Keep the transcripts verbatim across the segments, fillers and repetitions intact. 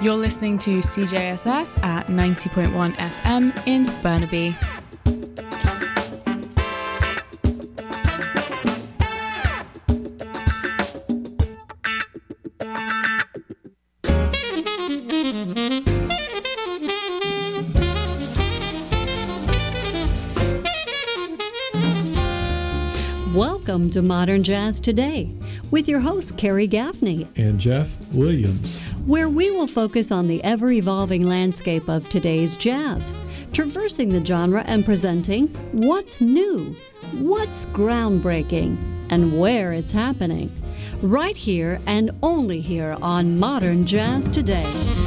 You're listening to C J S F at ninety point one F M in Burnaby. Welcome to Modern Jazz Today with your host, Carrie Gaffney and Jeff Williams, where we will focus on the ever-evolving landscape of today's jazz, traversing the genre and presenting what's new, what's groundbreaking, and where it's happening, right here and only here on Modern Jazz Today.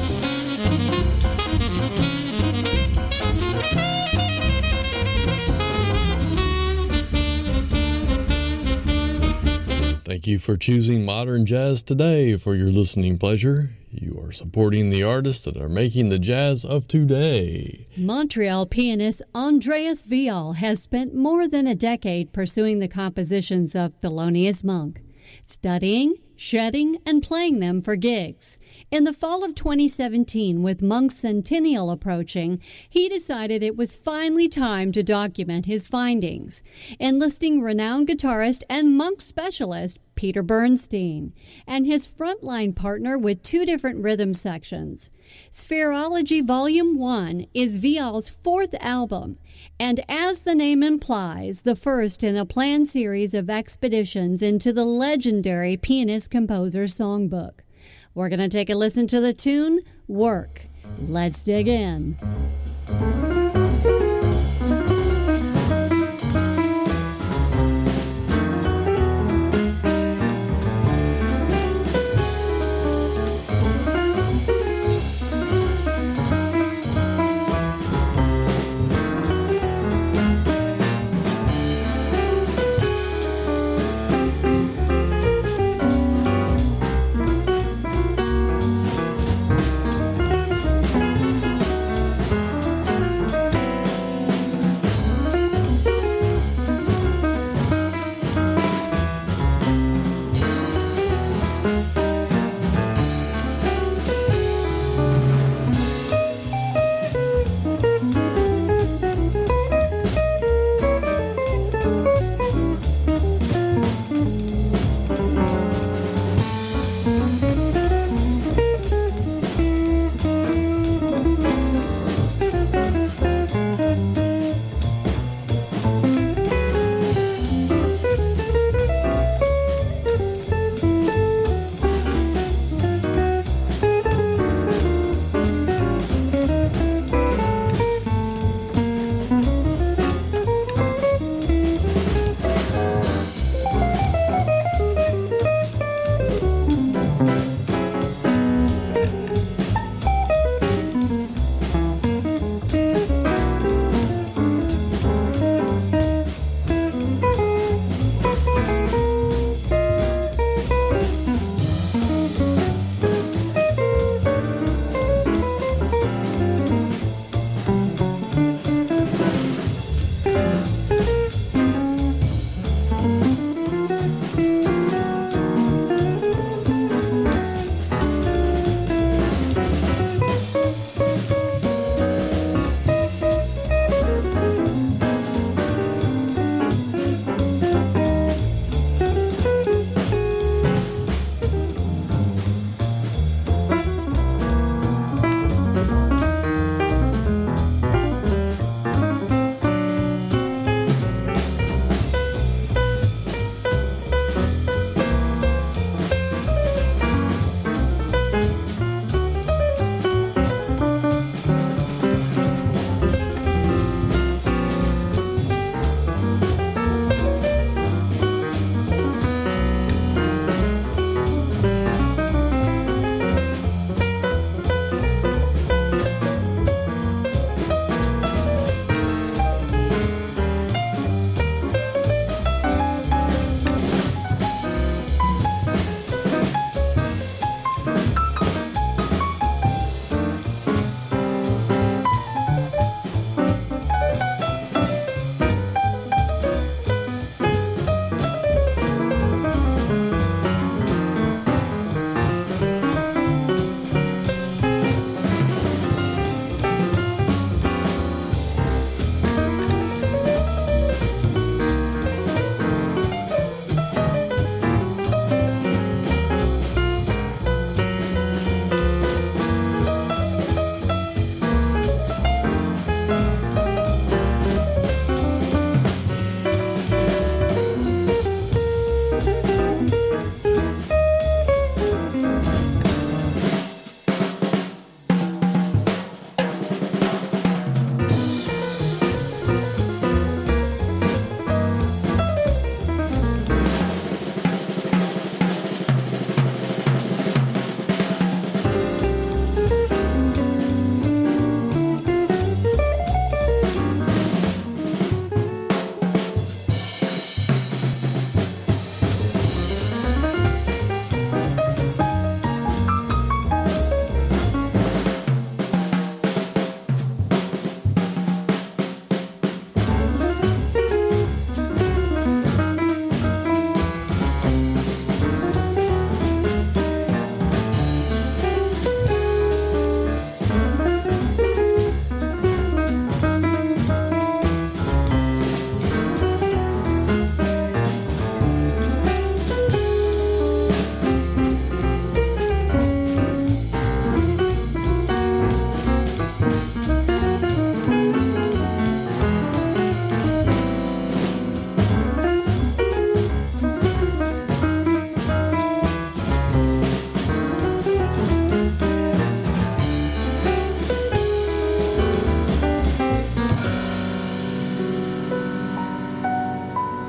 Thank you for choosing Modern Jazz Today for your listening pleasure. You are supporting the artists that are making the jazz of today. Montreal pianist Andreas Vial has spent more than a decade pursuing the compositions of Thelonious Monk, studying, shedding, and playing them for gigs. In the fall of twenty seventeen, with Monk's centennial approaching, he decided it was finally time to document his findings, enlisting renowned guitarist and Monk specialist Peter Bernstein and his frontline partner with two different rhythm sections. Spherology Volume one is Vial's fourth album, and as the name implies, the first in a planned series of expeditions into the legendary pianist-composer songbook. We're going to take a listen to the tune, Work. Let's dig in.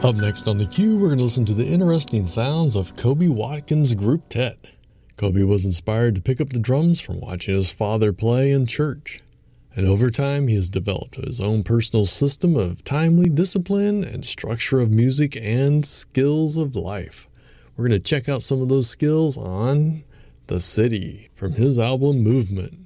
Up next on the queue, we're going to listen to the interesting sounds of Kobe Watkins Group Tet. Kobe was inspired to pick up the drums from watching his father play in church. And over time, he has developed his own personal system of timely discipline and structure of music and skills of life. We're going to check out some of those skills on The City from his album Movement.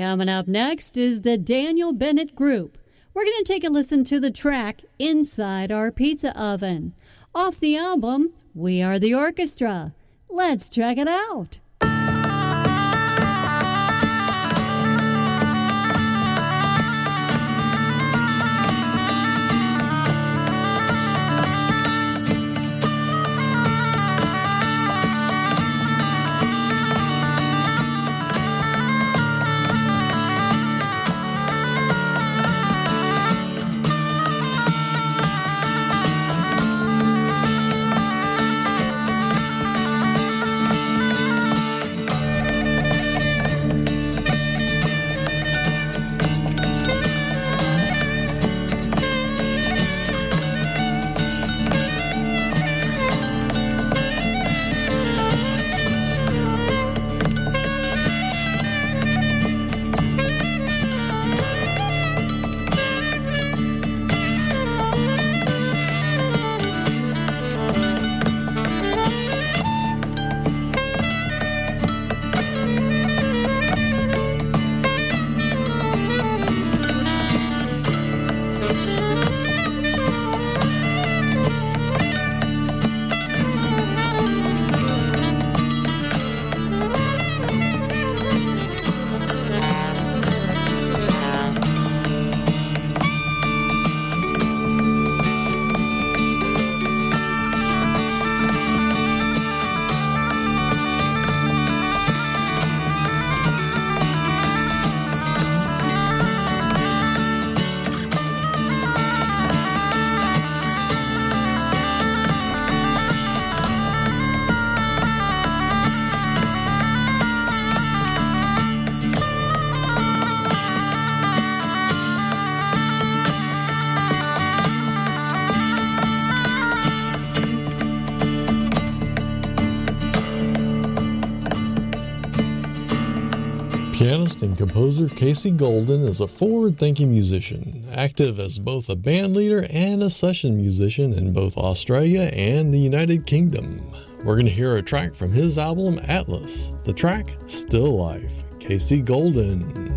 Coming up next is the Daniel Bennett Group. We're going to take a listen to the track Inside Our Pizza Oven. Off the album, We Are the Orchestra. Let's check it out. Pianist and composer Casey Golden is a forward-thinking musician, active as both a band leader and a session musician in both Australia and the United Kingdom. We're going to hear a track from his album Atlas, the track Still Life. Casey Golden.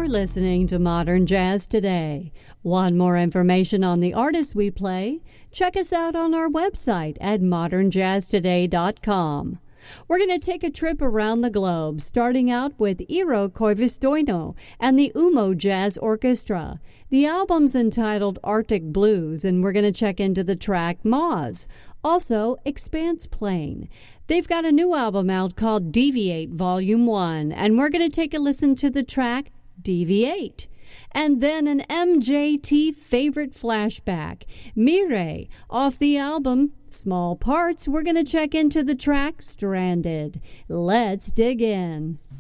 listening to Modern Jazz Today. Want more information on the artists we play? Check us out on our website at modern jazz today dot com. We're going to take a trip around the globe, starting out with Eero Koivistoinen and the Umo Jazz Orchestra. The album's entitled Arctic Blues, and we're going to check into the track Moz. Also, Expanse Plane. They've got a new album out called Deviate Volume one, and we're going to take a listen to the track Deviate. And then an M J T favorite flashback, Mire, off the album Small Parts. We're going to check into the track Stranded. Let's dig in.